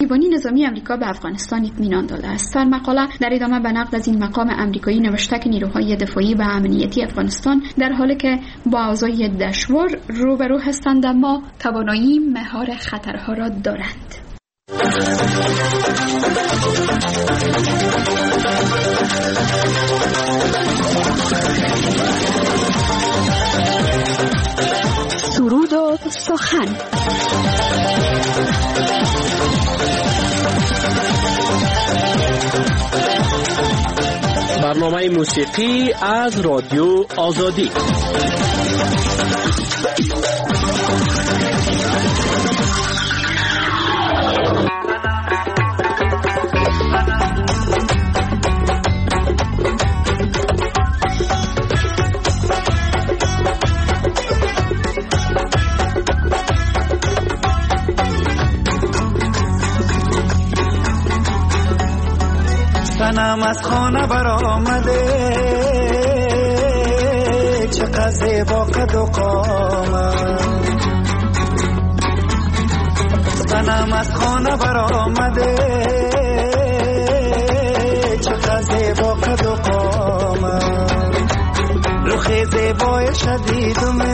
نگهبانی نظامی آمریکا به افغانستان اطمینان داده است. در مقاله در ادامه به نقد از این مقام آمریکایی نوشته که نیروهای دفاعی و امنیتی افغانستان در حالی که با اوضاع دشوار روبرو هستند اما توانایی مهار خطرها را دارند. سرود و سخن. برنامه موسیقی از رادیو آزادی. صنم از خانه برآمده چقدر زیبا قد و قامت. صنم از خانه برآمده چقدر زیبا قد و قامت. رخ زیبای شدیدم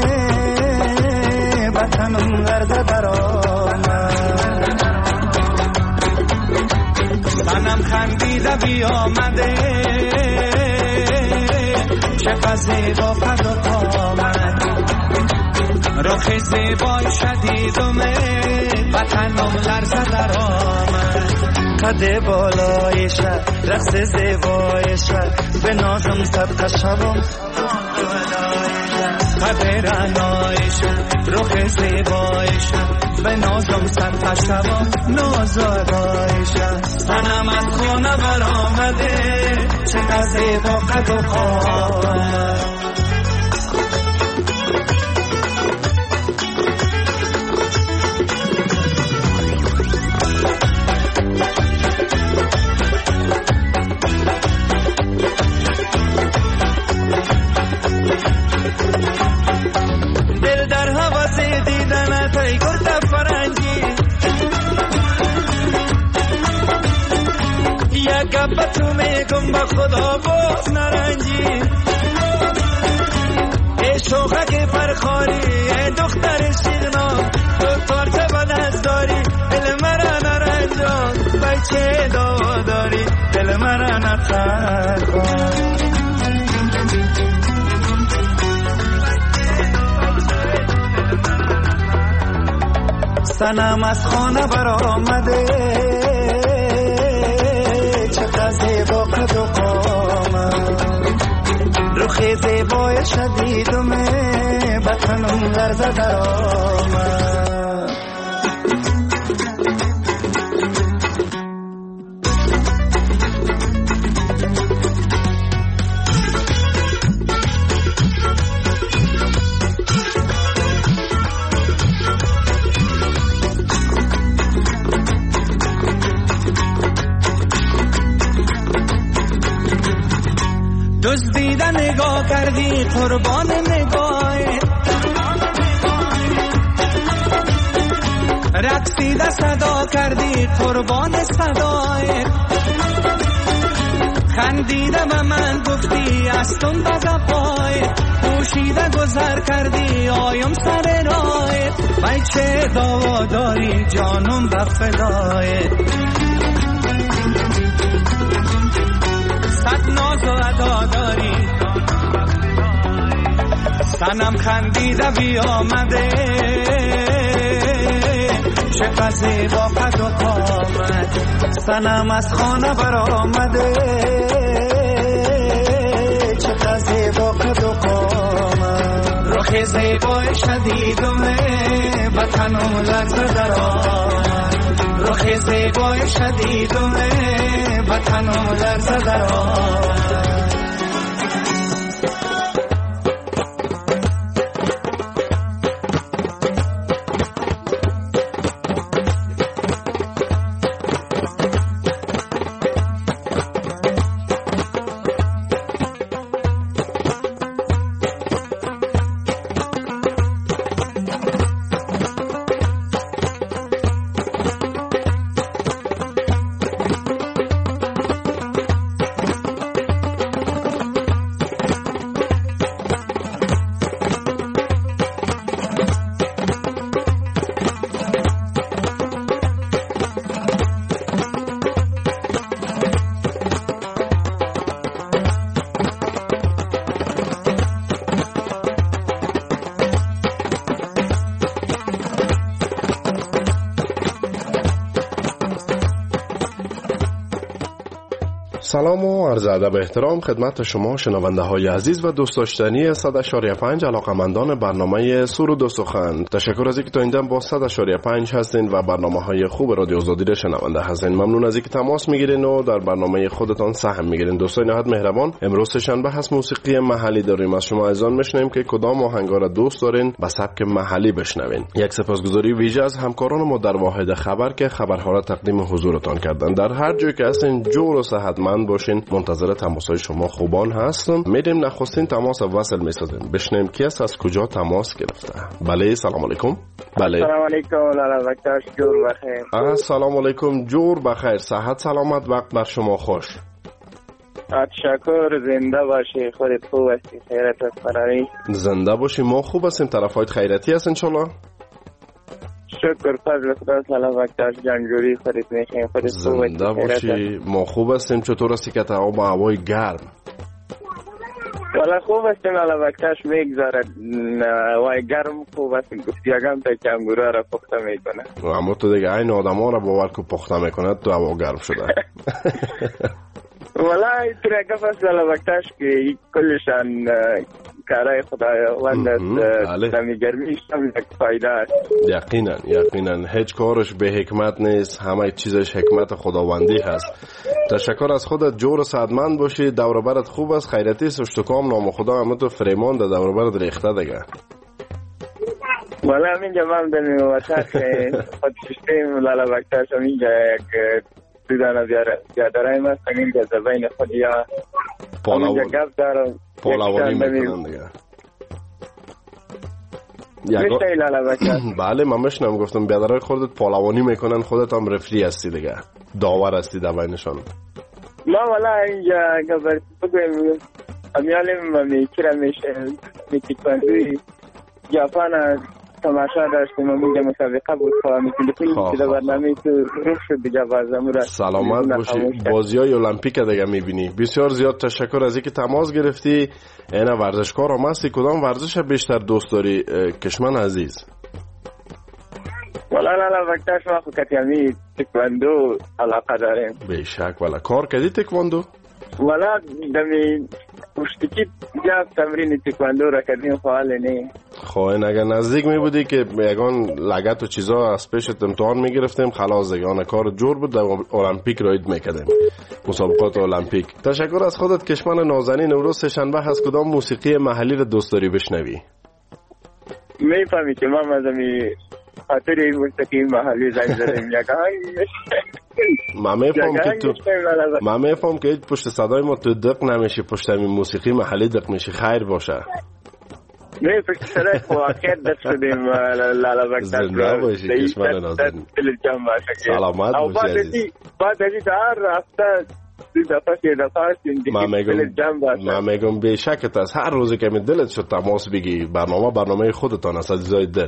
بطنم گرده درآمد. صنم خندیده بیامده چقدر زیبا قد و قامت. رخ زیبای شدیدم وطنم لرزه درآمد. قد بالایش رقص زیبایش به نازم صدقه شوم. قد رعنایش رخ زیبایش به نازم صدقه شوم نازادایش. صنم از خانه برآمده چقدر زیبا قد و قامت. دل در حواس دیدنت ای گرد فرنگی، یک گپ تو میگم به خدا باز نرنجی. ای شوخه که فرخاری ای دختر شیرنا، تو تارچه با دست داری دل مرا نرنجان. بچه دوا داری دل مرا نخرکن. صنم از خانه برآمده چقدر زیبا قد و قامت. رخ زیبای شدیدم بطنم لرزه درآمد. دزدیده نگاه کردی قربان نگاهت، رقصیده صدا کردی قربان صدایت. خندیده به من گفتی از تون بزپایت، پوشیده گذر کردی آیم سر رایت. بچه دوا داری جانم به فدایت. صد ناز و ادا داری صنم خندیده بیامده چقدر زیبا قد و قامت. صنم از خانه برآمده چقدر زیبا قد و قامت. رخ زیبای شدیدم وطنم لرزه درآمد. رخ زیبای شدیدم وطنم لرزه درآمد. سلام و عرض ادب احترام خدمت شما شنونده های عزیز و دوست داشتنی 100.5 علاقمندان برنامه سرود و سخن. تشکر از اینکه تا این دم با 100.5 هستین و برنامه های خوب رادیو آزادی را شنونده هستین. ممنون از اینکه تماس میگیرین و در برنامه خودتان سهم میگیرین. دوستان نهایت مهربان، امروز شنبه هست، موسیقی محلی داریم. از شما اذعان میشنیم که کدام آهنگا را دوست دارین به سبک محلی بشنوین. یک سپاسگزاری ویژه از همکاران ما در واحد خبر که خبرها را تقدیم حضورتان کردن. در هر جایی که هستین جور و صحتمند باشین. منتظر تماس‌های شما خوبان هستم. میدیم نخستین تماس وصل میسازیم. بشنیم کی است، از کجا تماس گرفته. بله، سلام علیکم. بله، سلام علیکم. لالا وقتش جور بخیر. سلام علیکم، جور بخیر، صحت سلامت، وقت بر شما خوش. تشکر، زنده باشی، خودت خوب هستی، خیرت است فراری. زنده باشی، ما خوب هستیم. طرفایت خیرتی هست انشالله. شکر، فضل خدا. سلام وقتش جنجوری، خودت میخیم، خودت خوب هستی، زنده باشی، ما خوب هستیم. چطور هستی که تا با هوای گرم؟ والا خوب هستیم. لالا وقتش میگذارد، هوای گرم خوب هستیم. گفتی اگم تا کنگوره را پخته میکنه. اما تو دیگه این آدم ها را باور که پخته میکنه تو هوا گرم شده. والا اینطور اگه فصل لالا وقتش که کلشان کارای خداوند است. دمی گرمیش هم یک فایده است. یقینا هیچ کارش به حکمت نیست، همه چیزش حکمت خداوندی هست. تشکر از خودت، جور و صحتمند باشی، دور و برت خوب است، خیرتی است، اشتکام نام خدا همه تو فریمان ده دور و برت ریخته دیگه. والا همینجا من دمی وطن خود ششتیم لالا وقتش همینجا یک دیدن زیادرهیم است. همینجا زبین خودی ها همینجا گفت دارم پالوانی میکنن دیگه. بله من مشنم گفتم بیادرهای خودت پالوانی میکنن، خودت هم رفری هستی دیگه، داور هستی در بینشان. ما والا اینجا گفت بگویم امیالیم میکرم میتیکوندوی جاپان تماشا داشتیم. اینجا مسابقه بود میتونیم که در برنامه تو روح شد دیگه بازمون را سلامت باشی. بازی های المپیک دیگه میبینی. بسیار زیاد تشکر از اینکه تماس گرفتی. اینا ورزشکار هم هستی، کدام ورزش بیشتر دوست داری کشمن عزیز؟ والا وقتش ما خود کتیامی تکواندو علاقه داریم. بیشک. والا کار کردی تکواندو؟ والا دمی پشتکی جاب تمرین تکواندو را کردیم، فعال نه. خب اگر نزدیک می بودی که یگان لگت و چیزا از پیشت امتحان می گرفتیم، خلاص یگان کار جور بود، در المپیک رایت میکردیم، مسابقات المپیک. تشکر از خودت کشمن نازنین. امروز سه‌شنبه هست، کدام موسیقی محلی را دوست داری بشنوی؟ میفهمی که ما مزمی خاطر این موسیقی محلی زنگ زدیم من میفهم که پشت صدای ما تو دق نمیشی، پشت همین موسیقی محلی دق میشی. خیر باشه. نه پشت صدای خواهد دق شدیم. لالا وقت زنده باشی کشمن نازنین. سلامت باشی عزیز. بعد ازی دار رفته من میگم بیشکت از هر روزی که می دلت شد تماس بگی. برنامه خودتان است عزیزای دل.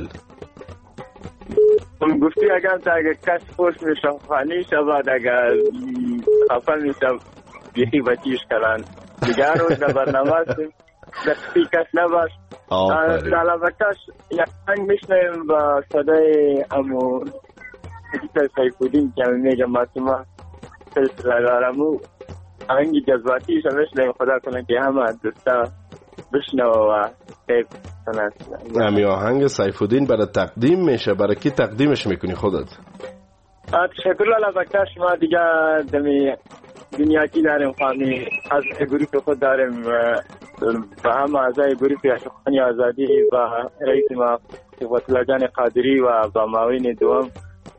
گفتی اگر کس خوش میشه خانی شود، اگر خفه میشه بیخی بچیش کنن دیگه. روز در برنامه هستیم، دستی کس نباش. لالا وقتش یک هنگ میشنیم با صدای امو حدیث سیفودین که میگه ماتما سلسله دارمو هنگی جذباتیش میشنیم. خدا کنه که همه دوستا بشنو و خیب کنند. همی آهنگ سیفودین برای تقدیم میشه، برای کی تقدیمش میکنی خودت؟ تشکر لالا وقتش. ما دیگه دمی دنیاکی داریم، خواهمی از گروپ خود داریم و همه اعضای گروپ اشخانی آزادی و رئیس ما وطلا جان قادری و با معاون دوم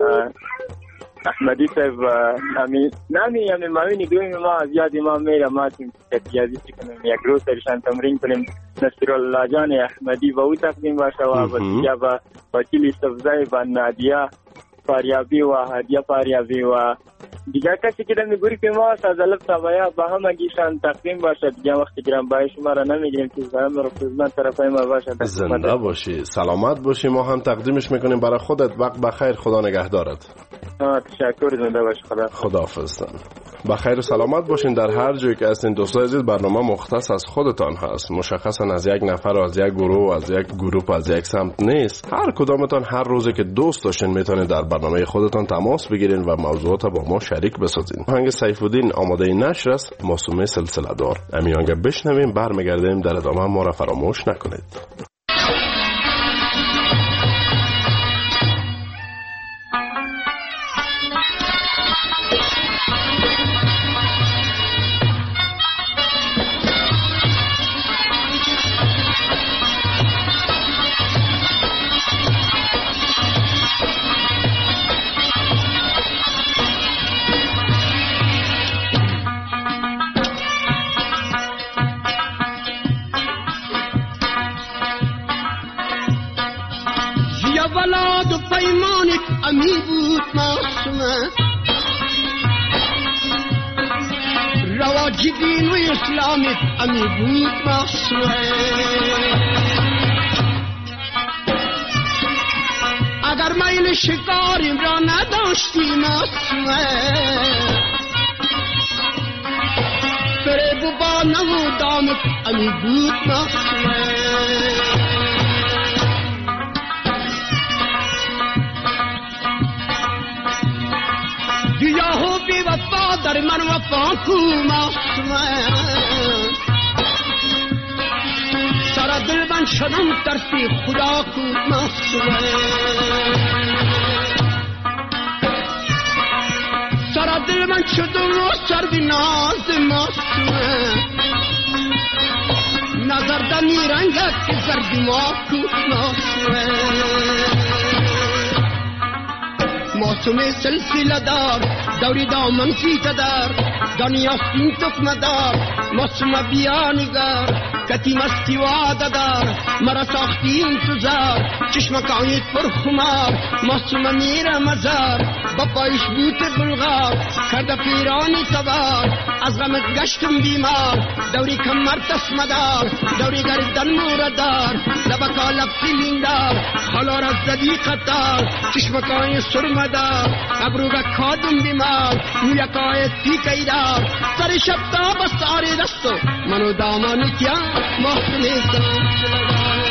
احمدی صاحب نامی معاون دوم ما از یاد ما میره. ما تیم تیازی کنیم، یک روز سرشان تمرین کنیم. نصرالله جان احمدی و او تقدیم باشه و دیگه با وکیل صفزای و نادیه فاریابی و هدیه فاریابی و دیگه کسی که دمی گروپ ما از الف تا بایا با همه گیشان تقدیم باشه. دیگه وقتی گرم بای شما را نمیگیریم که همه رو خدمت طرفای ما باشه. زنده باشی، سلامت باشی. ما هم تقدیمش میکنیم برای خودت. وقت بخیر، خدا نگهدارت. تشکر، زنده باشی. خدا خداحافظ. با خیر و سلامت باشین در هر جایی که هستین. دوستان عزیز، برنامه مختص از خودتان هست، مشخصا از یک نفر و از یک گروه، از یک گروه، از یک سمت نیست. هر کدامتان هر روزی که دوست داشتین میتونید در برنامه خودتان تماس بگیرین و موضوعات با ما شریک بسازین. آهنگ سیف‌الدین آماده نشر است، معصومه سلسله دار. همین آهنگ بشنویم، برمیگردیم، در ادامه ما را فراموش نکنید. امی بود معصومه رواجی دین و اسلامی امی بود معصومه اگر میل شکاریم را نداشتی معصومه فریب و با نمودامت امی بود معصومه دیاهو بی وفا در من وفا کو معصومه سر دل من شدم ترسی خدا کو معصومه سر دل من شدم و سردی ناز معصومه نظر دمی رنگت که زردی ما کو معصومه معصومه سلسله دار دوری دامن فیت دار دانی آستین تکمه دار معصومه بیا نگار کتی مستی وعده دار مرا ساختی انتظار چشمک آیت پر خمار معصومه میره مزار با پایش بوت بلغار کرده پیرانی تبار از غمت گشتم بیمار دوری کمر تسمه دار دوری گردن موره دار لبکا لب سیلین دار حالا را زدی قطار چشمک آیت سرمه دار ابروگا کادم بیمار مویکای تیکی دار سر شب تا بستاری دستو منو دامانی کیا معصومه سلسله دار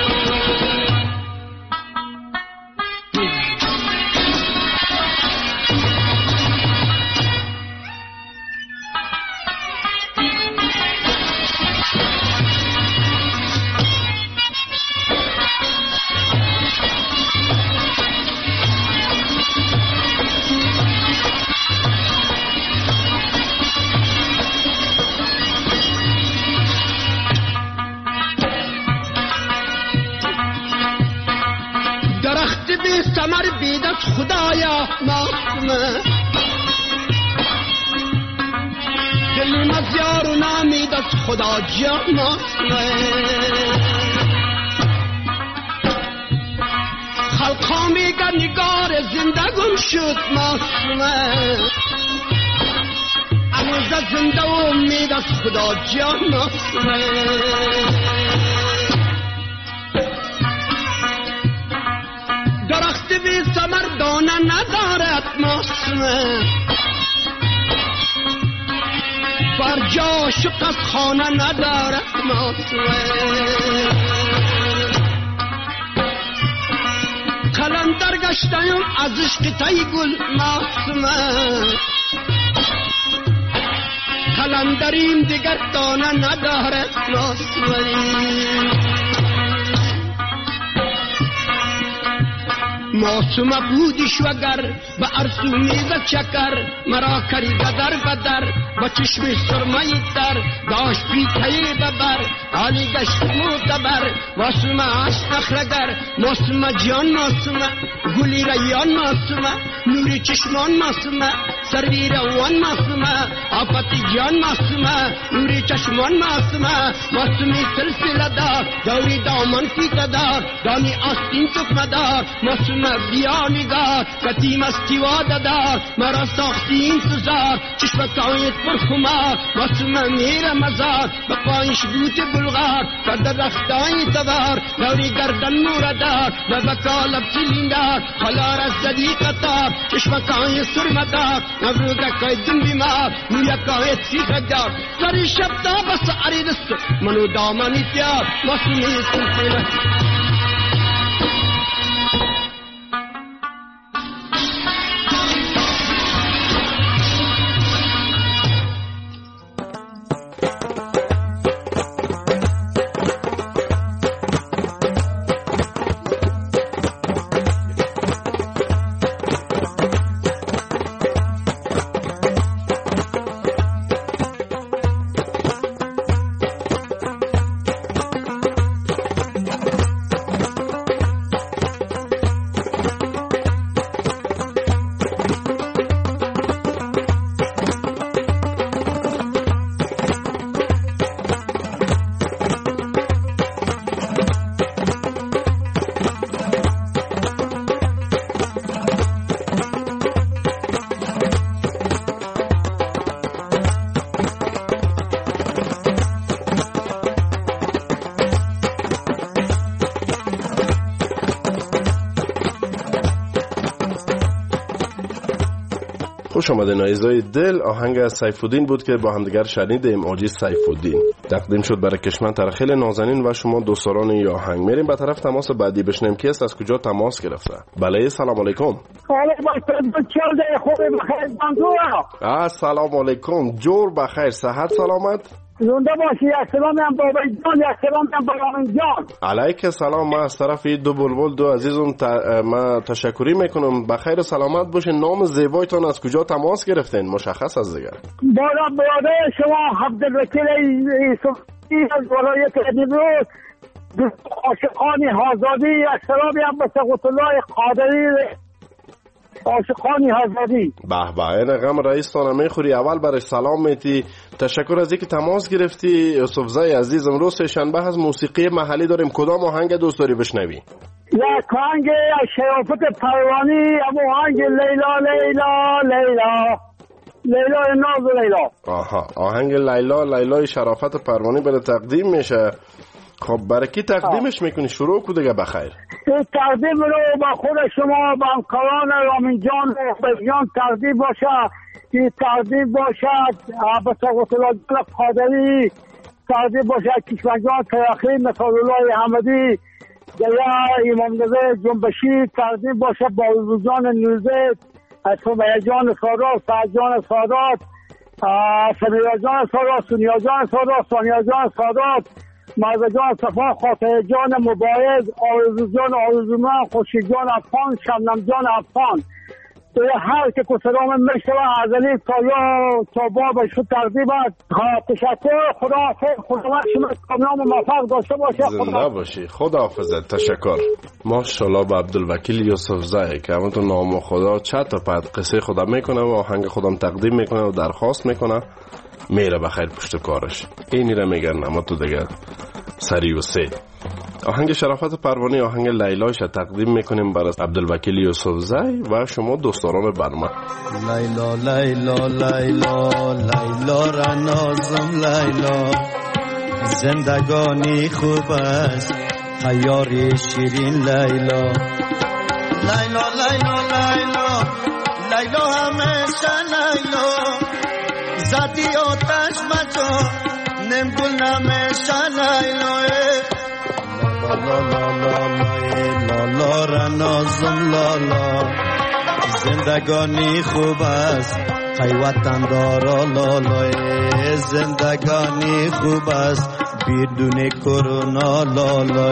سمر بیدت خدایا معصومه دلی مزیار و نامیدت خدا جا معصومه خلقا میگن نگار زندگم شد معصومه اموزه زنده و امیدت خدا جا معصومه درخت بی ثمر دانه ندارد معصومه بر جا شق از خانه ندارد معصومه قلندر گشتیم از عشق تای گل معصومه قلندریم دیگر دانه ندارد معصومه معصومه بودیش وگر به ارسو میزد چکر مرا کری بدر بدر با چشم سرمایی تر داشت پیتهی ببر حالی گشت معتبر معصومه هست نخرگر معصومه جان معصومه گلی ریان معصومه نوری چشمان معصومه سروی روان معصومه آفتی جان معصومه نوری چشمان معصومه معصومه سلسله دار دوری دامن پیت دار دانی آستین تکمه دار معصومه بیا نگار کتی مستی واده دار مرا ساختی انتظار چشمکایت پرخمار واسم میره مزار به پایش بوت بلغار و درختای تبار دوری گردن موردار و بکالب چلیندار حالا رزدی قطار چشمکای سرمدار نبروگکای دن بیمار مویکای سیخدار سری شب تا بس عری دست منو دامنی تیار واسمی سلسله خوش آمدین عزیزای دل. آهنگ از سیف‌الدین بود که با همدیگر شنیدیم. آجی سیف‌الدین تقدیم شد برای کشمن ترخیل نازنین و شما دوستان این آهنگ. میریم به طرف تماس بعدی بشنیم کی است، از کجا تماس گرفته. بله سلام علیکم. سلام علیکم. جور بخیر، صحت سلامت. زنده باشی. سلام هم بابا جان، سلام هم بابا جان. علیک سلام. ما از طرف دو بلبل دو عزیزم ما تشکری میکنم. بخیر و سلامت باشین. نام زیبایتون از کجا تماس گرفتین مشخص از دیگر. بالا برادر شما عبدالوکیل یوسفی از ولایت ادیبروز عاشقان آزادی. سلامی هم به سقط الله قادری عاشقان آزادی. به به این غم رئیس تانه میخوری. اول برش سلام میتی. تشکر از اینکه تماس گرفتی. یوسف زای عزیز، امروز سه شنبه از موسیقی محلی داریم. کدام آهنگ دوست داری بشنوی؟ یک آهنگ شرافت پروانی، اما آهنگ لیلا لیلا لیلا لیلا ناز لیلا. آها، آهنگ لیلا لیلا شرافت پروانی برای تقدیم میشه. خب برای کی تقدیمش میکنی؟ شروع کو دیگه. بخیر. تقدیم رو با خود شما، با همکاران رامین جان و بزیان تقدیم باشه. که تقدیم باشد به سقط الله قادری، تقدیم باشد کشمنجان ترخی، مثال الله احمدی، دیگه امام رضا جنبشی، تقدیم باشد با جان نوزه، سمیه جان سادات، سعد جان سادات، سمیه جان سادات، سونیا جان سادات، سانیا جان سادات، مرد جان صفا، خاطر جان مبارز، آرزو جان آرزومن، خوشی جان افغان، شبنم جان افغان. هر که سلام مشتبه ازلی تا بابش رو تقدیم است. تشکر. خدا شما کامنام و موفق داشته باشه. زنده باشی. خدا حافظت. تشکر. ماشاءالله به عبدالوکیل یوسف زای که همون تو نام خدا چت و پد قصه خدا میکنه و آهنگ خودم تقدیم میکنه و درخواست میکنه. میره بخیر پشت کارش. اینی را میگن اما تو دیگه سری و سید. آهنگ شرافت پروانی، آهنگ لیلایش تقدیم میکنیم برای عبدالوکیل یوسف زای و شما دوستان برنامه. لیلا لیلا لیلا لیلا را نازم لیلا، زندگانی خوب است خیاری شیرین لیلا. لیلا لیلا لیلا لیلا همیشه لیلا، زدی آتش مجا نمگل نمیشه لیلا. لا لا لا لا لا را نازم لالا، زندگانی خوب است ای وطن دارا لالا. زندگانی خوب است بدون کرونا لالا.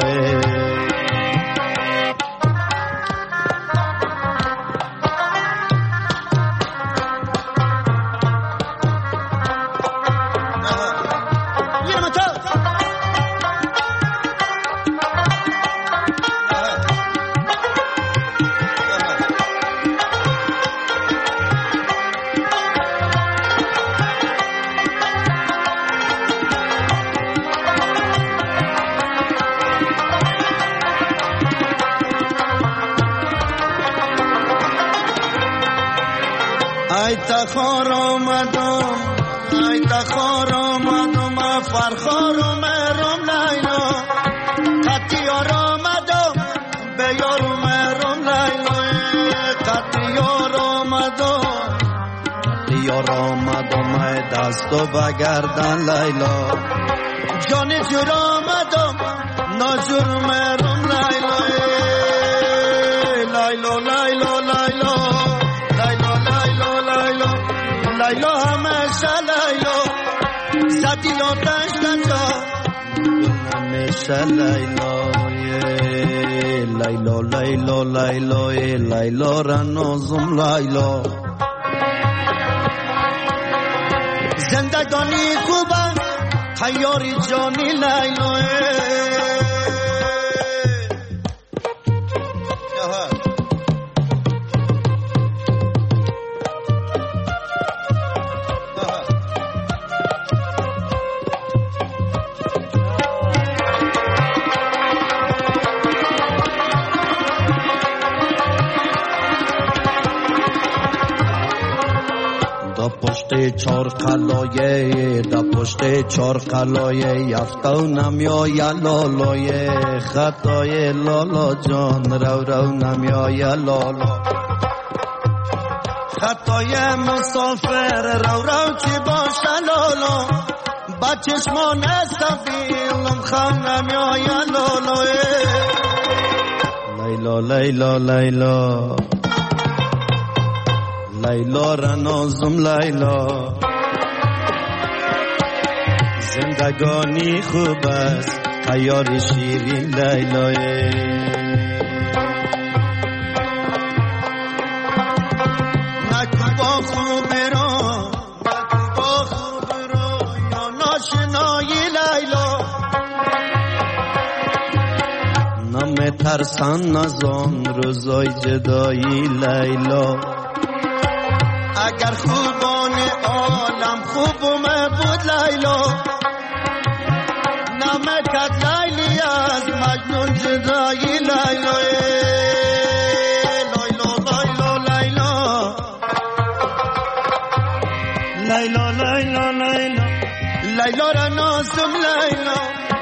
تخار آمدم ای تخار آمدم فرخار آمدم لیلا قطیار آمدم به یار آمدم لیلا قطیار آمدم یار آمدم ای دست و بگردن لیلا جان جور آمدم ناجور آمدم لیلا لیلا لیلا لیلا لیلا همیشه لیلا زدی آتش نجا همیشه لیلا لیلا لیلا لیلا لیلا را نازم لیلا زندگانی خوبه خیاری جانی لیلا چار قلایه دا پشت چار قلایه یفتو نمیای لالای خطای لالا جان رو نمیای لالا خطای مسافر رو چی باشه لالا با چشمان استفیلم خم نمیای لالا لیلا لیلا لیلا لیلا را نازم لیلا زندگانی خوب است خیار شیرین لیلا نکو با خوب رو یا ناشنایی لیلا نم ترسان نزان روزای جدایی لیلا اگر خوبان عالم خوبم بود لیلا نمکت لیلی از مجنون جدایی لیلا لیلا لیلا لیلا لیلا لیلا لیلا را نازم لیلا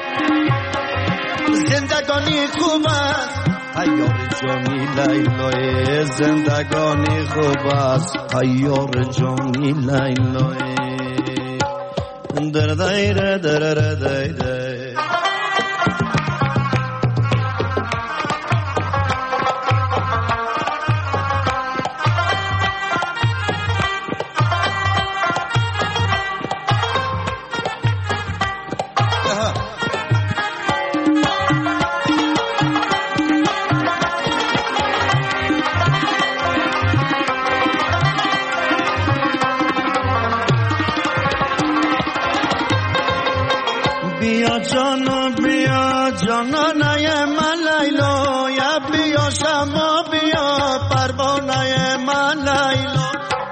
زندگانی خوب است خیار جانی لیلا زندگانی خوب است خیار جانی لیلا در دایره در دایره بیا جانانه من لیلا یا بیا شما بیا پروانه من لیلا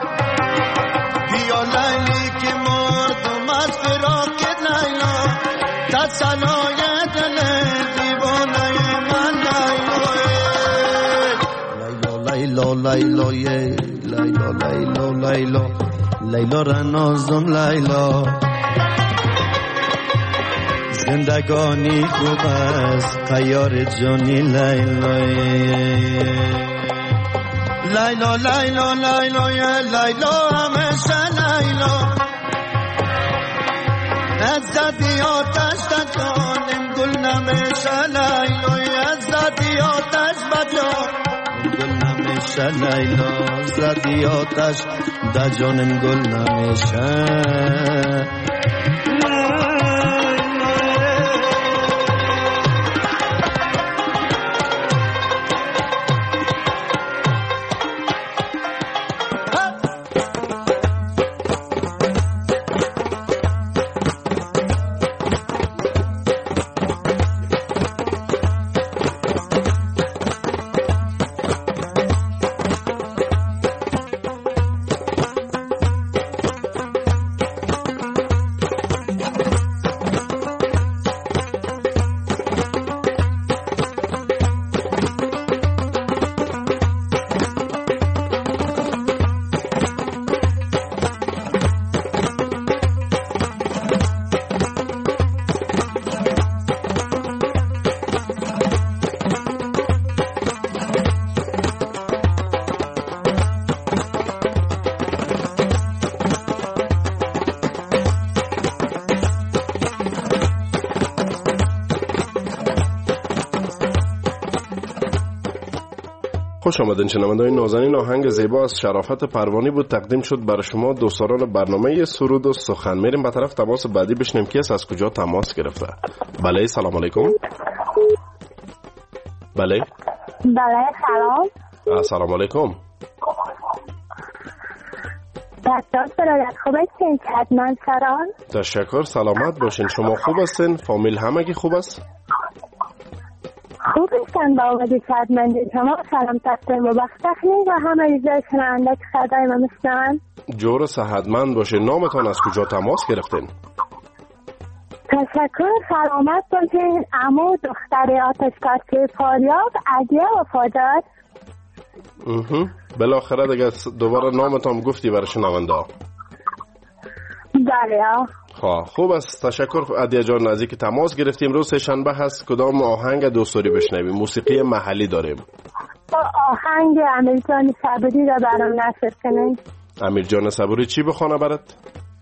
بیا لیلی که مردم از فراقت لیلا تسلای دل دیوانه من لیلا لیلا لیلا لیلا لیلا لیلا را نازم لیلا زندگانی خوب است خیار جانی لیلا لیلا لیلا لیلا لیلا همیشه لیلا عزتی آتش جانم گل نمیشه لیلا عزتی آتش بجان گل نمیشه لیلا عزتی آتش دا جانم گل نمیشه خوش آمدین شنوندگان نازنین. آهنگ زیبا از شرافت پروانی بود، تقدیم شد برای شما دوستداران برنامه سرود و سخن. میریم به طرف تماس بعدی بشنیم کی از کجا تماس گرفته. بله سلام علیکم. بله سلام. سلام علیکم. دکتر سرایت خوب هستین؟ کدمن سران. تشکر، سلامت باشین. شما خوب هستین؟ فامیل همگی خوب است؟ خوب هستن با آمدی کدمن. شما سلام تفتیم و بختخنی و همه ایزای شنونده که صدای ما میشنون. جور صحتمند باشین. نامتان از کجا تماس گرفتین؟ تشکر، سلامت باشین. عمو دختر آتشکده فاریاب عدیه وفادار. بالاخره دیگه دوباره نامتان گفتی برای شنونده. بله. خوب است، تشکر عدیه جان. نزدیک تماس گرفتیم. روز سه‌شنبه هست، کدام آهنگ دوستاری بشنویم؟ موسیقی محلی داریم. آهنگ امیر جان صبوری را برام نشر کنین. امیر جان صبوری چی بخونه برات؟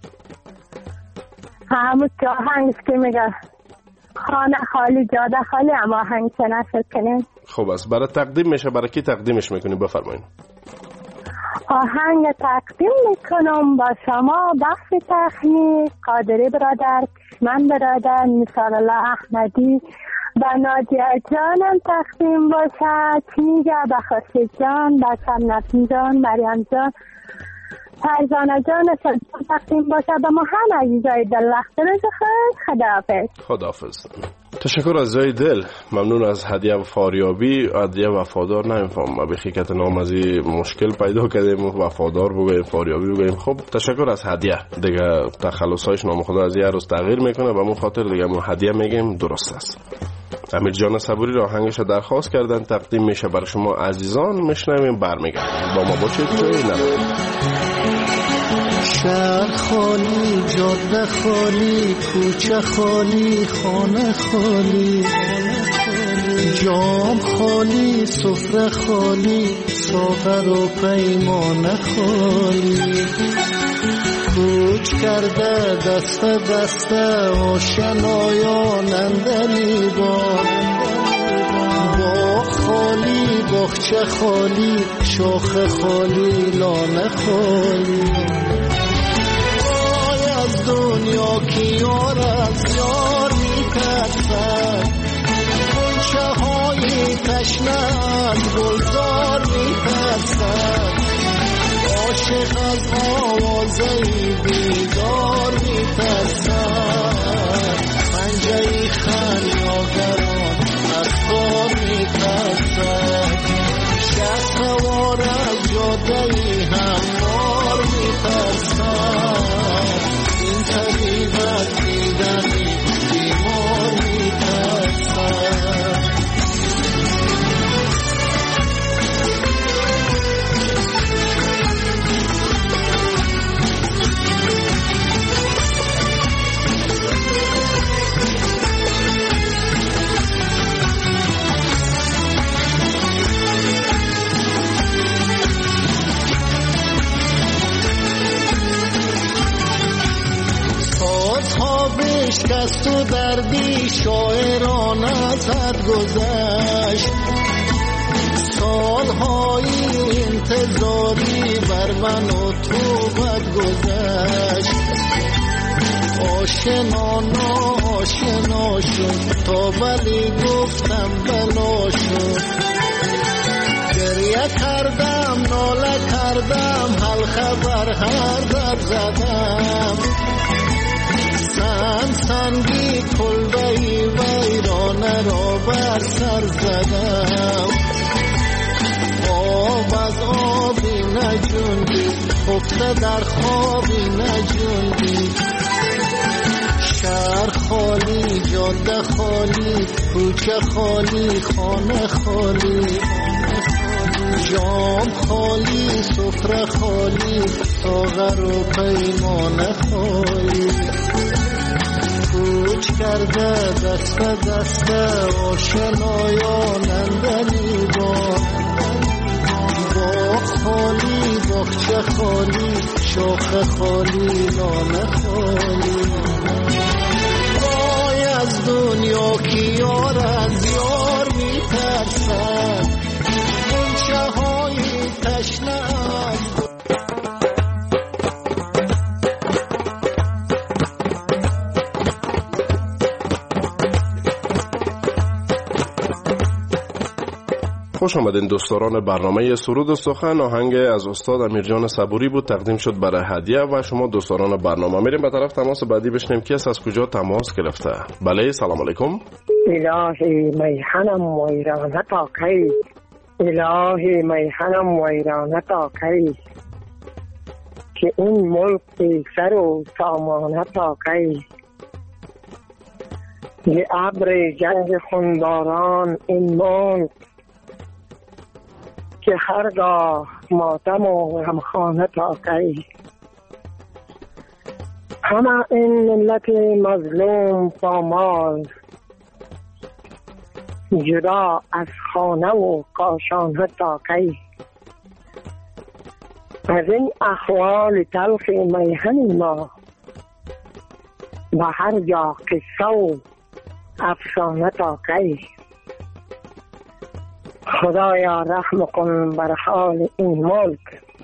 همون که آهنگ که میگه خانه خالی جاده خالی، اما آهنگ که نشر کنین. خوب است، برای تقدیم میشه. برای کی تقدیمش میکنی؟ بفرمایید. آهنگ تقدیم میکنم با شما بخش تخنیک قادری برادر، کشمن برادر، مثال الله احمدی و نادیه جانم تقدیم باشه. چیگه به خورشید جان، به سمنت جان، مریم جان، فرزانه جان تقدیم باشه. به ما هم عزیزای دل لخته روز خود. خداحافظ. تشکر از جای دل. ممنون از هدیه و فاریابی. هدیه وفادار نمیفهم، ما به حقیقت نام از مشکل پیدا کردیم. وفادار بگویم، فاریابی بگویم. خب تشکر از هدیه. دیگه تخلصایش نام خدا از یه روز تغییر میکنه، و من خاطر دیگه ما هدیه میگیم درست است. امیر جان صبوری را آهنگش درخواست کردن، تقدیم میشه برای شما عزیزان. میشنویم، برمیگردیم. با ما باشید، جایی نرید. شهر خالی، جاده خالی، کوچه خالی، خانه خالی، جام خالی، سفره خالی، ساغر و پیمانه خالی. کوچ کرده دست دسته آشنایان اندلی باغ خالی، باغچه خالی، شاخ خالی، لانه خالی. از دنیا کی یار از یار میترسد، گلچه های تشنه از گلزار میترسد. عاشق از آوازه بیدار میترسد، پنجه خریاگران از کار میترسد. شهر سوار از جاده هموار میترسد، این طریقت دیدنی بیمار میترسد. بشکست و دردی شاعران ازت گذشت، سالهای انتظاری بر من و تو بد گذشت. آشنا ناآشنا شد تا بلی گفتم بلا شد. گریه کردم ناله کردم حل خبر هر در زدم. سنگی کلبهی ویرانه را بر سر زدم. آب از آبی نجوندی، خفته در خوابی نجوندی. شهر خالی، جاده خالی، کوچه خالی، خانه خالی. جام خالی، سفره خالی، ساغر و پیمانه خالی. کوچ کرده دست دست آشنایان اندلی باغ خالی، باغچه خالی، شاخ خالی، لانه خالی. وای از دنیا کی یار از یار میترسد، گلچه ها تشنه‌ام. خوش آمدین دوستان برنامه سرود و سخن. آهنگ از استاد امیرجان صبوری بود، تقدیم شد برای هدیه و شما دوستان برنامه. میریم به طرف تماس بعدی بشنیم کس از کجا تماس گرفته. بله، سلام علیکم. الهی میهنم ویرانه تا کی، الهی میهنم ویرانه تا کی، که این ملک بی سر و سامانه تا کی. ز ابر جنگ خونباران این ملک، که هرگاه ماتم و غمخانه تا کی. همه این ملت مظلوم پامال، جدا از خانه و کاشانه تا کی. از این احوال تلخ میهن ما، و هر جا قصه و افسانه تا کی. خدایا رحم کن بر حال این ملک،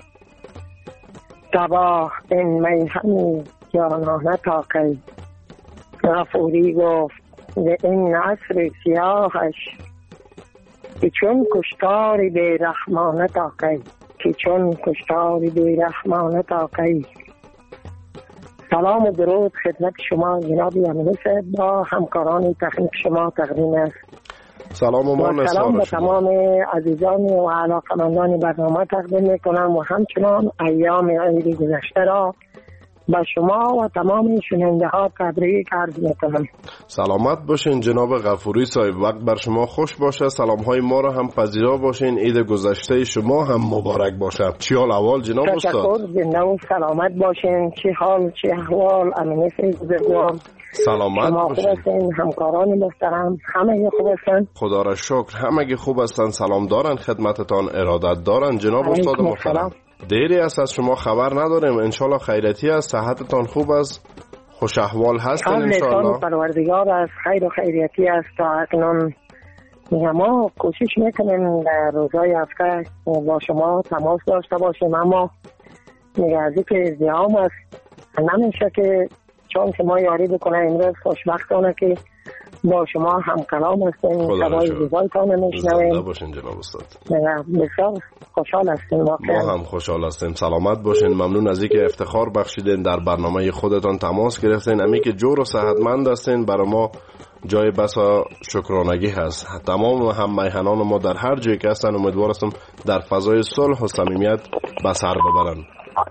تباه این میهن جانانه تا کی. غفوری گفت به این عصر سیاهش، که چون کشتاری بی رحمانه تا کی، که چون کشتاری بی رحمانه تا کی. سلام و درود خدمت شما جناب امینی صاحب با همکاران تکنیک شما تقدیم است. سلام و ما سلام به تمام عزیزان و علاقمندان برنامه تقدیم میکنم و همچنان ایام عید گذشته را به شما و تمام شنونده ها تبریک عرض میکنم. سلامت باشین جناب غفوری صاحب، وقت بر شما خوش باشه. سلام های ما را هم پذیرا باشین. عید گذشته شما هم مبارک باشه. چی حال احوال جناب استاد؟ تشکر، زنده و سلامت باشین. چی حال چی احوال امینی بزرگوار؟ سلامت باشین. همکاران محترم همه خوب هستن؟ خدا را شکر همه خوب هستن. سلام دارن، خدمتتان ارادت دارن جناب استاد محترم. دیری است از شما خبر نداریم. انشالله خیرتی است، صحتتان خوب است، خوش احوال هستین انشالله. پروردگار از خیر و خیریتی است. تا اکنون ما کوشش میکنیم در روزهای هفته با شما تماس داشته باشیم، اما از اینکه زیام است نمیشه که چون که ما یاری بکنه. امروز خوشبختانه که با شما هم کلام هستیم، صدای زیبایتان میشنویم. زنده باشین جناب استاد. بسیار خوشحال هستیم. ما هم خوشحال هستیم. سلامت باشین. ممنون از اینکه افتخار بخشیدین در برنامه خودتان تماس گرفتین. امی که جور و صحتمند هستین برای ما جای بسا شکرانگی هست. تمام هم میهنان ما در هر جایی که هستن امیدوار هستم در فضای صلح و صمیمیت به سر ببرن.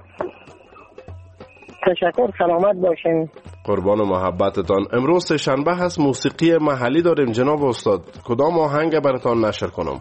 تشکر، سلامت باشین. قربان محبتتان. امروز شنبه هست، موسیقی محلی داریم جناب استاد. کدام آهنگ براتان نشر کنم؟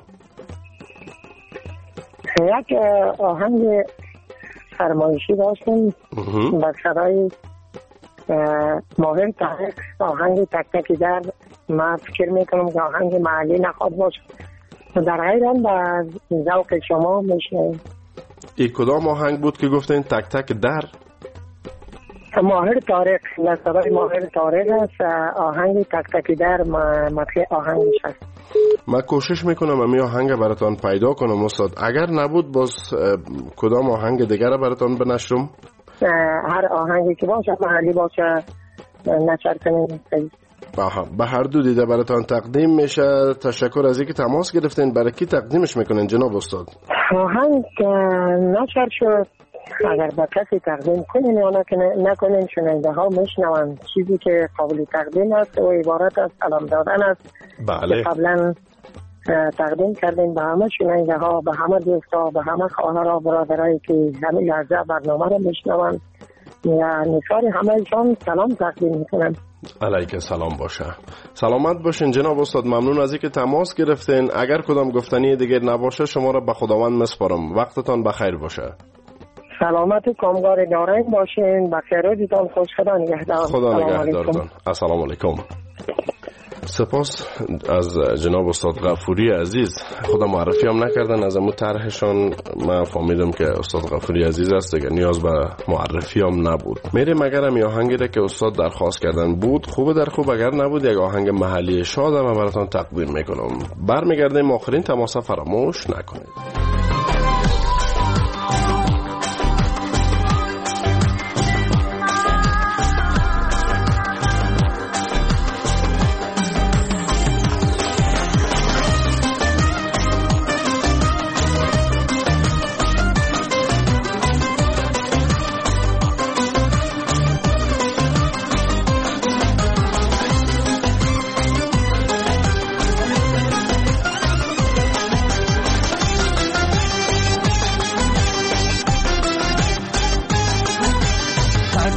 یک آهنگ فرمایشی داشتیم با صدای ماهر طارق، آهنگ تک تکی در. من فکر میکنم که آهنگ محلی نخواد باشه، در غیر آن با ذوق شما میشنیم. این کدام آهنگ بود که گفتین تک تک در؟ ماهر طارق، صدای ماهر طارق است. آهنگ تک تکی در مطلع آهنگش هست. من کوشش میکنم امی آهنگ براتان پیدا کنم استاد. اگر نبود باز کدام آهنگ دیگر براتان بنشرم؟ هر آهنگی که باشه، محلی باشه، نشر کنیم. به هر دو دیده براتان تقدیم میشه. تشکر از اینکه تماس گرفتین. برای کی تقدیمش میکنین جناب استاد؟ آهنگ نشر شد، اگر با کسی تقدیم کنین یا نکنین شنونده ها میشنون. چیزی که قابل تقدیم است و عبارت از سلام دادن است. بله. که قبلا تقدیم کردیم به همه شنونده ها، به همه دوستا، به همه خواهرها برادرایی که همین لحظه برنامه رو میشنون. نثار همه ایشان سلام تقدیم میکنم. علیک سلام باشه. سلامت باشین جناب استاد. ممنون از اینکه تماس گرفتین. اگر کدام گفتنی دیگر نباشه شما را به خداوند میسپارم. وقتتان بخیر باشه. سلامت و کامگار دارین باشین. بخیر روزتان خوش. خدا نگهدار. خدا نگهدارتان. السلام علیکم. سپاس از جناب استاد غفوری عزیز. خدا معرفی هم نکردن از امو طرحشان. من فهمیدم که استاد غفوری عزیز است دیگه، نیاز به معرفی هم نبود. میریم اگر هم آهنگی را که استاد درخواست کردن بود خوبه در خوب، اگر نبود یک آهنگ محلی شاد من براتون تقدیم میکنم. برمیگردیم. آخرین تماس فراموش نکنید.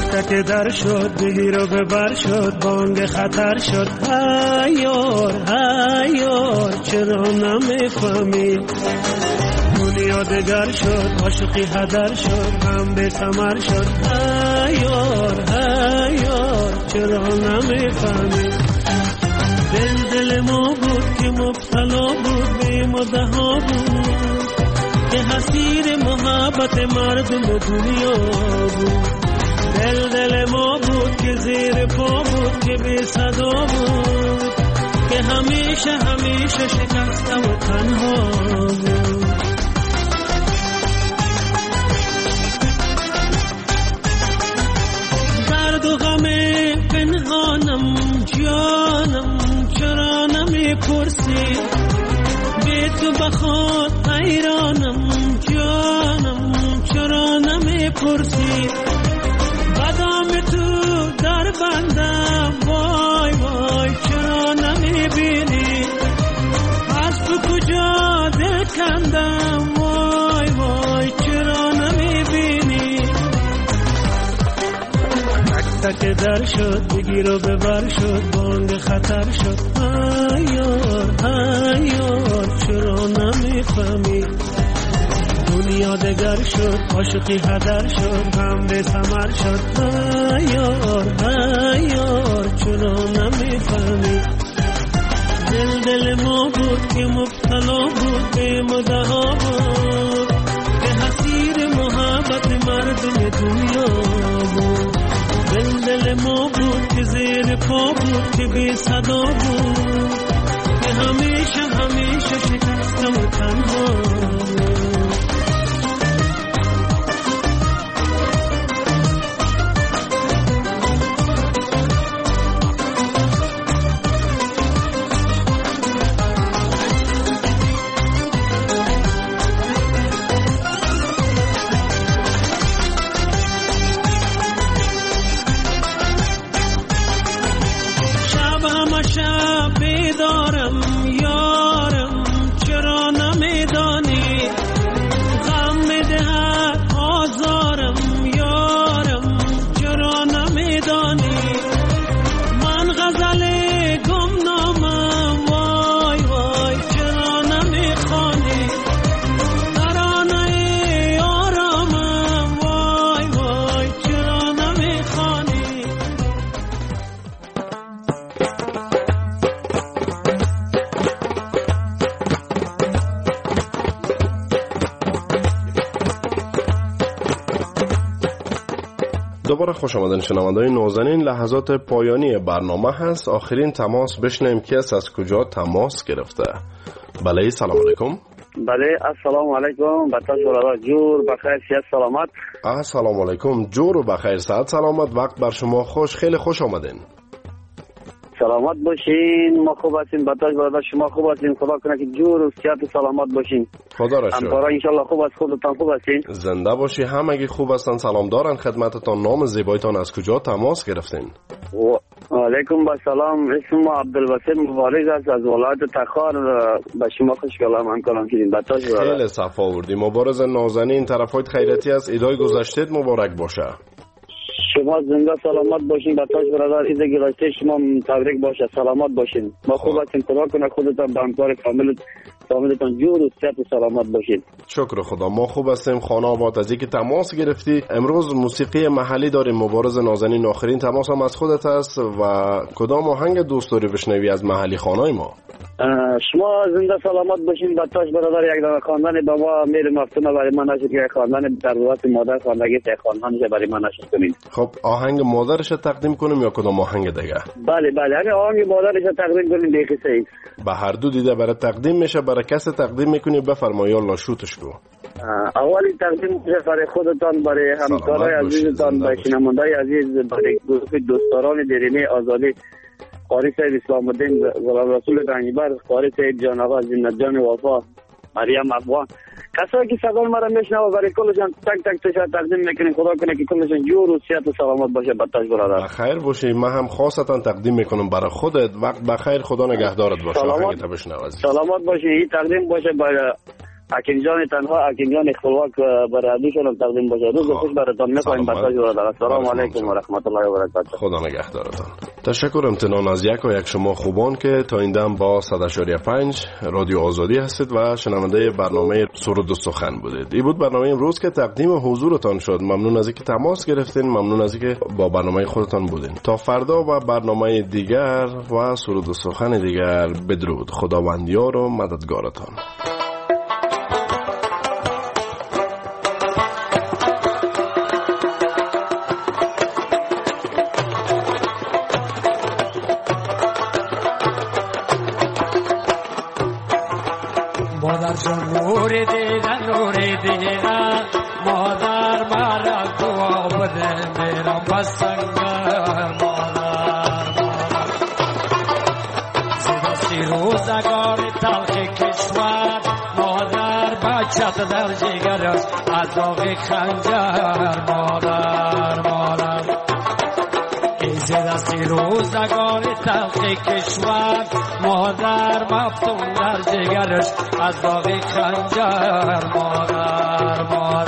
تک در شد بگیر و ببر شد بانگ خطر شد هیار چرا نمیفهمی دنیا دگر شد عاشقی هدر شد هم به ثمر شد هیار چرا نمیفهمی دل ما بود که مبتلا بود به مدها بود که حسیر محبت مردم دنیا بود دل ما بود که زیر پا بود که بی صدا بود که همیشه شکسته و تنها بود درد و غم پنهانم جانم چرا نمی پرسی بی تو بخود حیرانم جانم چرا نمی پرسی بدام تو در بندم وای چرا نمی بینی از تو کجا دل کندم وای چرا نمی بینی تک در شد بگیر و ببر شد بانگ خطر شد هیار چرا نمیفهمی دنیا دگر شد عاشقی هدر شد هم به ثمر شد هیار چرا نمیفهمی دل ما بود که مبتلا بود به مدها بود که حسیر محبت مردم دنیا بود دل ما بود که زیر پا بود که بی صدا بود که همیشه شکسته و تنها دوباره خوش آمدین شنونده‌های نازنین. لحظات پایانی برنامه هست. آخرین تماس بشنیم کس از کجا تماس گرفته. بله سلام علیکم. بله السلام علیکم. بطاش برادر جور بخیر صحت سلامت. السلام علیکم جور و بخیر صحت سلامت. وقت بر شما خوش. خیلی خوش آمدین. سلامت باشین. ما خوب هستیم. بطاش برادر شما خوب هستین. خدا کنه که جور و صحت و سلامت باشین. خدا را شکر. همکارا ان شاء الله خوب است. خودتان خوب هستین؟ زنده باشی. همگی خوب هستن. سلام دارن خدمتتان. نام زیبایتان از کجا تماس گرفتین؟ و علیکم السلام. اسم عبدالباسط مبارک است از ولایت تخار. به شما خوشگلام همکارم کردین. بطاش برادر خیلی صفا آوردی. مبارز نازنین طرفایت خیرتی است. ایدای گذشتهت مبارک باشه. شما زنده سلامت باشین. بطاش برادر ایده گذشته شما تبریک باشه. سلامت باشین. ما خوب هستیم. خدا کنه خودتان به همکار فامیلتان جور و صحت و سلامت باشین. شکر خدا. ما خوب هستیم. خانه آباد. از اینکه تماس گرفتی. امروز موسیقی محلی داریم. مبارز نازنین آخرین تماس هم از خودت است و کدام آهنگ دوست داری بشنوی از محلی خانه ما؟ شما زنده سلامت باشین. بطاش برادر یک دانه خواندن بابا میر مفتونه برای من نشد که خواندن در روات مادر خواندگی ته خواندنش برای من نشد کنید. خب آهنگ مادرش تقدیم کنیم یا کدام آهنگ دیگه؟ بله همین آهنگ مادرش تقدیم کنیم. دیگه صحیح به هر دو دیده برای تقدیم میشه. برای کسی تقدیم میکنی بفرمایید الله شوتش کو. اولی تقدیم میشه برای خودتان، برای همکارای عزیزتان، برای شنوندای عزیز، برای گروه دوستداران دیرینه آزادی، قاری صاحب اسلام الدین غلام رسول دنگیبر، قاری صاحب جان آقا زینت جان وفا، مریم افغان، کسایی که صدای ما را میشنوه برای کلشان تک تک تشکر تقدیم میکنیم. خدا کنه که کلشان جور و صحت و سلامت باشه. بطاش برادر بخیر باشی. من هم خاصتا تقدیم میکنم برای خودت. وقت بخیر. خدا نگهدارت باشه. سلامت باشی. این تقدیم باشه برای اکینجان تنها اکینجان خپلواک برای دوشان تقدیم باشه. روز خوش براتون می‌خوایم. السلام علیکم و رحمت الله و برکاته. خدا نگهدارتان. تشکر امتنان از یک شما خوبان که تا این دم با 100.5 رادیو آزادی هستید و شنونده برنامه سرود و سخن بودید. این بود برنامه امروز که تقدیم حضورتان شد. ممنون از اینکه تماس گرفتین، ممنون از اینکه با برنامه خودتان بودین. تا فردا و برنامه دیگر و سرود و سخن دیگر، بدرود. خداوند یار و مددگارتان. مادر جان نور دیدن مادر مرا دعا بده میرم بسنگر مادر زیرا سی روزگار تلخ کشور مادر بچت در جگر است از داغ خنجر مادر زیرا سی روزگار تلخ کشور مادر مفتون در جگرش از داغ خنجر مادر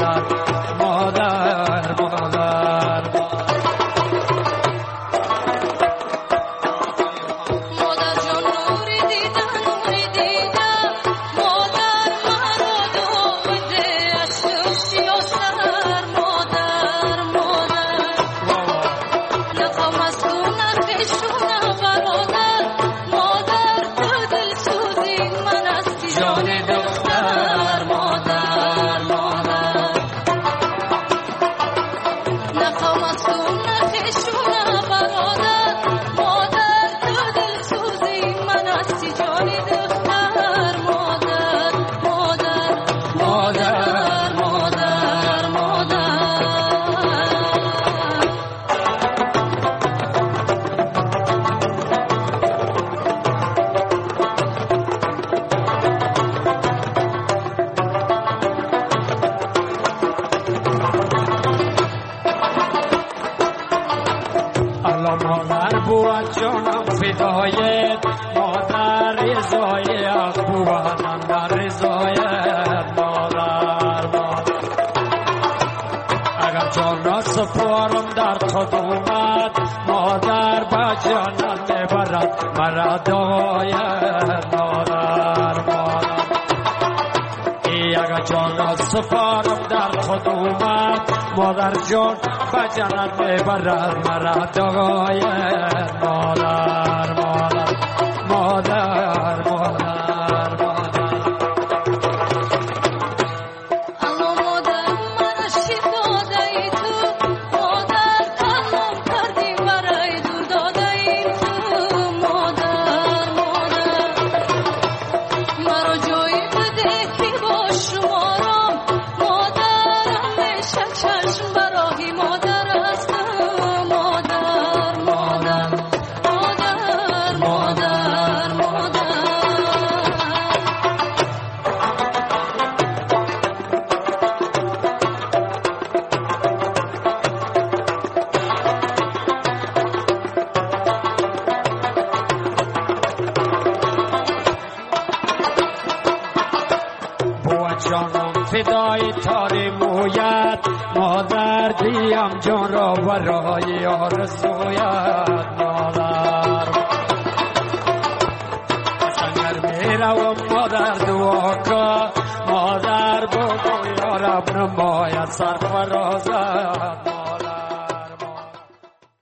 بود جانم فدایت مادر رضایت بودم در رضایت مادر اگر جان سپارم در قدومت مادر با جانم میبرد مرا دایت مادر اگر جان سپارم در قدومت مادر جان با جانم میبرد مرا دایت مادر جانم فدای تاری مویت مادر دیم جان را برای آرزویت مادر سنگر میروم مادر دعا کن مادر بگو یا رب نماید سرفرازت